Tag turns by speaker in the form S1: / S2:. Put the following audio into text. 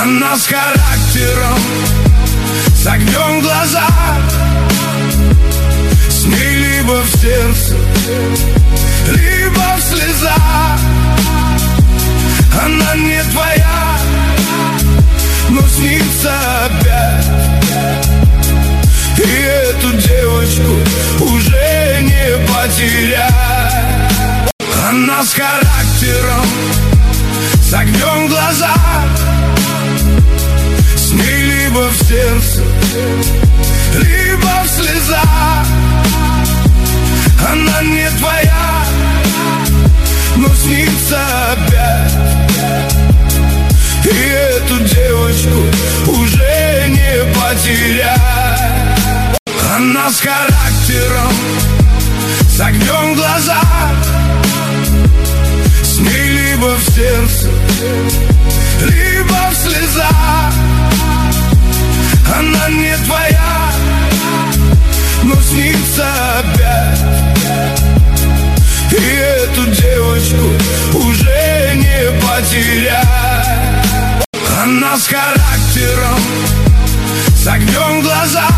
S1: Она с характером, с огнем в глазах. С ней либо в сердце, либо в слезах. Она не твоя, но снится опять. И эту девочку уже не потерять. Она с характером, с огнем в глазах. С ней либо в сердце, либо в слезах. Она не твоя, но снится опять. И эту девочку уже не потерять. Она с характером, с огнем в глазах. С ней либо в сердце, либо в слезах. Она не твоя, но снится опять. И эту девочку уже не потерять. Она с характером, с огнем в глазах.